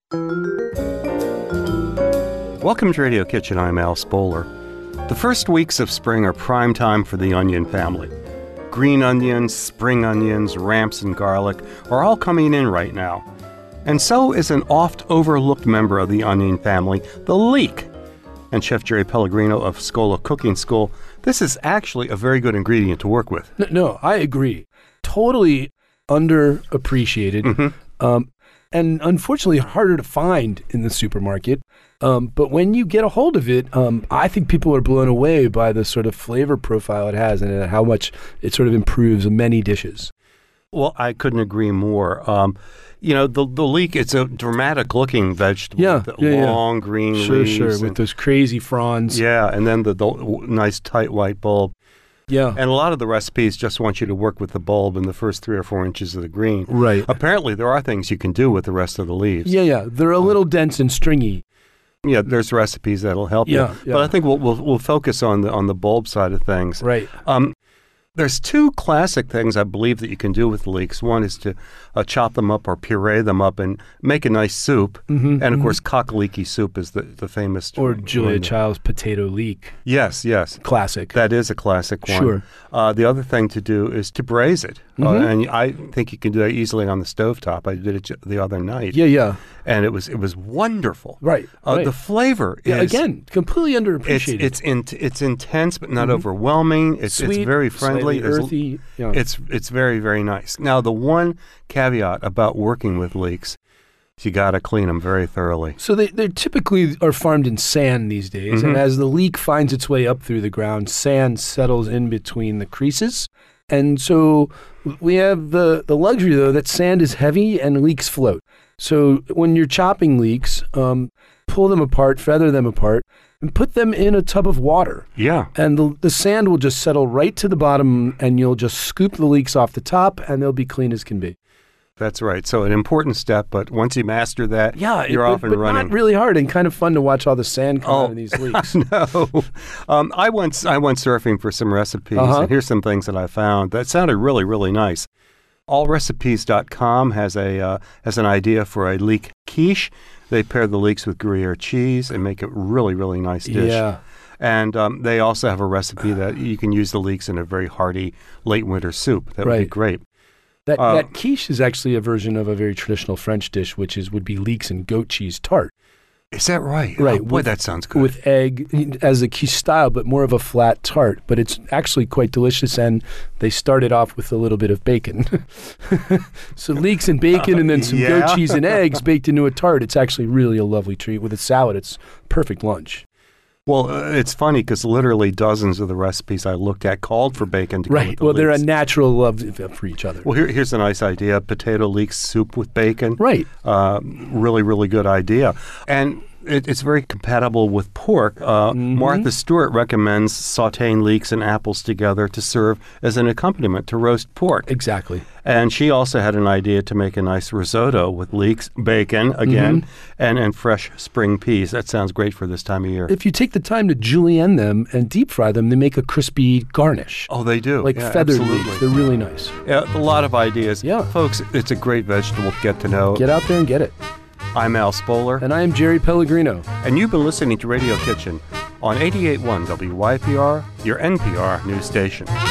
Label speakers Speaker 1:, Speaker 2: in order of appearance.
Speaker 1: Welcome to Radio Kitchen. I'm Al Spoler. The first weeks of spring are prime time for the onion family. Green onions, spring onions, ramps, and garlic are all coming in right now. And so is an oft-overlooked member of the onion family, the leek. And Chef Jerry Pellegrino of Scola Cooking School, this is actually a very good ingredient to work with.
Speaker 2: No, I agree. Totally underappreciated. And unfortunately harder to find in the supermarket. But when you get a hold of it, I think people are blown away by the sort of flavor profile it has and how much it sort of improves many dishes.
Speaker 1: Well, I couldn't agree more. The leek, it's a dramatic-looking vegetable with long green leaves.
Speaker 2: Sure, with those crazy fronds.
Speaker 1: Yeah, and then the nice tight white bulb.
Speaker 2: Yeah.
Speaker 1: And a lot of the recipes just want you to work with the bulb in the first 3 or 4 inches of the green.
Speaker 2: Right.
Speaker 1: Apparently, there are things you can do with the rest of the leaves.
Speaker 2: Yeah. They're a little dense and stringy.
Speaker 1: Yeah, there's recipes that'll help you. But I think we'll focus on the bulb side of things.
Speaker 2: Right.
Speaker 1: There's 2 classic things I believe that you can do with leeks. One is to chop them up or puree them up and make a nice soup. And, of course, cock-leeky soup is the famous.
Speaker 2: Or Julia Child's potato leek.
Speaker 1: Yes.
Speaker 2: Classic.
Speaker 1: That is a classic one.
Speaker 2: Sure.
Speaker 1: The other thing to do is to braise it. And I think you can do that easily on the stovetop. I did it the other night.
Speaker 2: Yeah.
Speaker 1: And it was wonderful.
Speaker 2: Right.
Speaker 1: The flavor is...
Speaker 2: again, completely underappreciated.
Speaker 1: It's intense but not overwhelming. It's
Speaker 2: sweet,
Speaker 1: very friendly.
Speaker 2: Earthy. Yeah.
Speaker 1: It's very, very nice. Now, the one caveat about working with leeks, you got to clean them very thoroughly.
Speaker 2: So they typically are farmed in sand these days, and as the leek finds its way up through the ground, sand settles in between the creases. And so we have the luxury, though, that sand is heavy and leeks float. So when you're chopping leeks, pull them apart, feather them apart, and put them in a tub of water.
Speaker 1: Yeah.
Speaker 2: And the sand will just settle right to the bottom, and you'll just scoop the leeks off the top, and they'll be clean as can be.
Speaker 1: That's right. So an important step, but once you master that, you're off and running.
Speaker 2: Not really hard and kind of fun to watch all the sand come out of these leeks.
Speaker 1: No. I went surfing for some recipes, and here's some things that I found that sounded really, really nice. Allrecipes.com has an idea for a leek quiche. They pair the leeks with Gruyere cheese and make a really, really nice dish.
Speaker 2: Yeah.
Speaker 1: And they also have a recipe that you can use the leeks in a very hearty late winter soup. That would be great.
Speaker 2: That quiche is actually a version of a very traditional French dish, which would be leeks and goat cheese tart.
Speaker 1: Is that right?
Speaker 2: Right.
Speaker 1: Oh, boy, that sounds good.
Speaker 2: With egg as a quiche style, but more of a flat tart. But it's actually quite delicious, and they started off with a little bit of bacon. So leeks and bacon and then some goat cheese and eggs baked into a tart. It's actually really a lovely treat. With a salad, it's perfect lunch.
Speaker 1: Well, it's funny because literally dozens of the recipes I looked at called for bacon to go with the leeks.
Speaker 2: They're a natural love for each other.
Speaker 1: Well, here's a nice idea. Potato leek soup with bacon.
Speaker 2: Right.
Speaker 1: Really, really good idea. And it's very compatible with pork. Martha Stewart recommends sautéing leeks and apples together to serve as an accompaniment to roast pork.
Speaker 2: Exactly.
Speaker 1: And she also had an idea to make a nice risotto with leeks, bacon, again, and fresh spring peas. That sounds great for this time of year.
Speaker 2: If you take the time to julienne them and deep fry them, they make a crispy garnish.
Speaker 1: Oh, they do.
Speaker 2: Like feathered leeks. They're really nice.
Speaker 1: Yeah, a lot of ideas.
Speaker 2: Yeah.
Speaker 1: Folks, it's a great vegetable to get to know.
Speaker 2: Get out there and get it.
Speaker 1: I'm Al Spoler.
Speaker 2: And I am Jerry Pellegrino.
Speaker 1: And you've been listening to Radio Kitchen on 88.1 WYPR, your NPR news station.